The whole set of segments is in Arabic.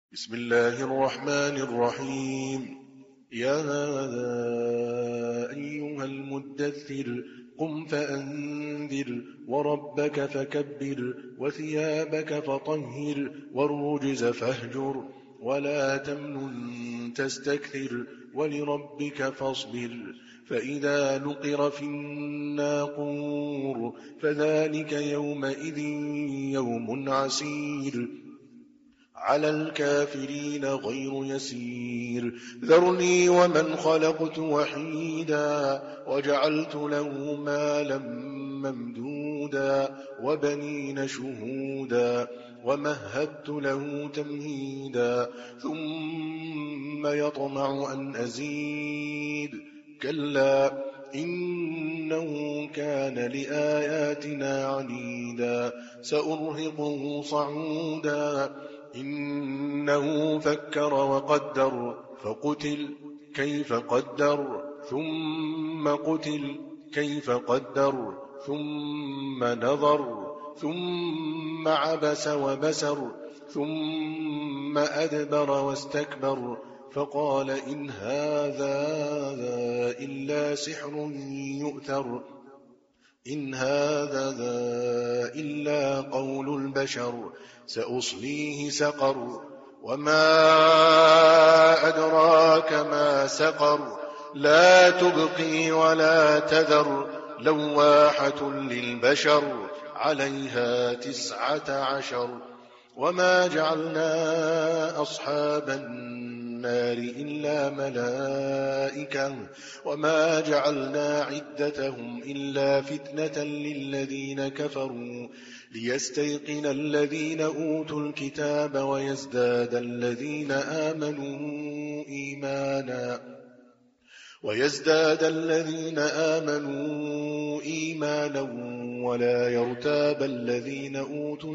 بسم الله الرحمن الرحيم. يا أيها المدثر قم فأنذر وربك فكبر وثيابك فطهر والرجز فاهجر ولا تمنن تستكثر ولربك فاصبر. فإذا نقر في الناقور فذلك يومئذ يوم عسير على الكافرين غير يسير. ذرني ومن خلقت وحيدا وجعلت له مالا ممدودا وبنين شهودا ومهدت له تمهيدا ثم يطمع أن أزيد كلا إنه كان لآياتنا عنيدا سأرهقه صعودا إنه فكر وقدر فقتل كيف قدر ثم قتل كيف قدر ثم نظر ثم عبس وبسر ثم أدبر واستكبر فقال إن هذا إلا سحر يؤثر إن هذا إلا قول البشر سأصليه سقر وما أدراك ما سقر لا تبقي ولا تذر لواحة للبشر عليها 19 وما جعلنا أصحاب النار إلا ملائكة وما جعلنا عدتهم إلا فتنة للذين كفروا ليستيقن الذين أوتوا الكتاب ويزداد الذين آمنوا إيمانا ولا يرتاب الذين أوتوا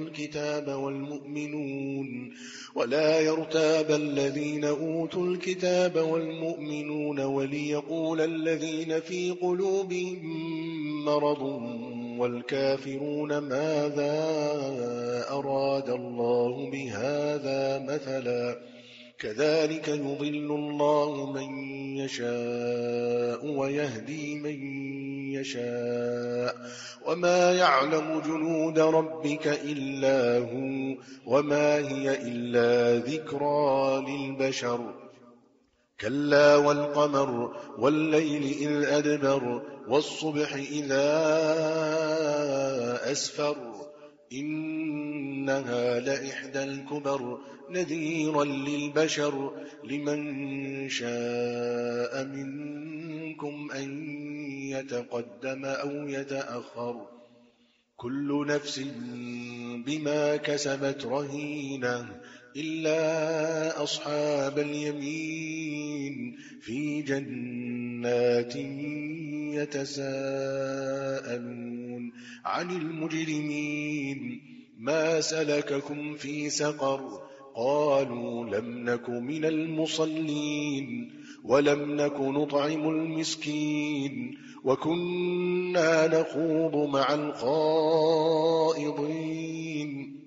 الكتاب والمؤمنون وليقول الذين في قلوبهم مرض والكافرون ماذا أراد الله بهذا مثلا كذلك يضل الله من يشاء ويهدي من يشاء وما يعلم جنود ربك إلا هو وما هي إلا ذكرى للبشر. كلا والقمر والليل إذ أدبر والصبح إذا أسفر إنها لإحدى الكبر نذيرا للبشر لمن شاء منكم أن يتقدم أو يتأخر كل نفس بما كسبت رهينة إلا أصحاب اليمين في جنات يتساءلون عن المجرمين ما سلككم في سقر قالوا لم نك من المصلين ولم نك نطعم المسكين وكنا نخوض مع الخائضين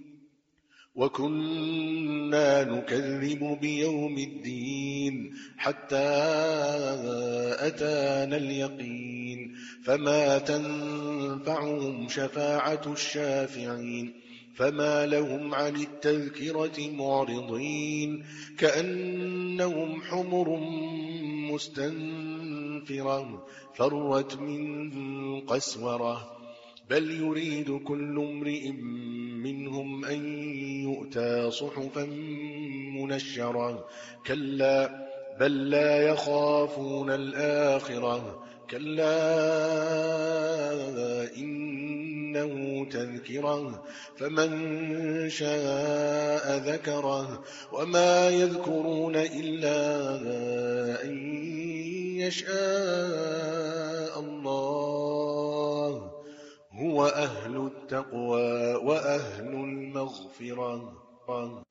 وكنا نكذب بيوم الدين حتى أتانا اليقين فما تنفعهم شفاعة الشافعين فما لهم عن التذكرة معرضين كأنهم حمر مستنفرة فرت من قسورة بل يريد كل امرئ منهم أن يؤتى صحفا منشرة كلا بل لا يخافون الآخرة كلا إنه تذكرة فمن شاء ذكره وما يذكرون إلا أن يشاء الله هو أهل التقوى وأهل المغفرة.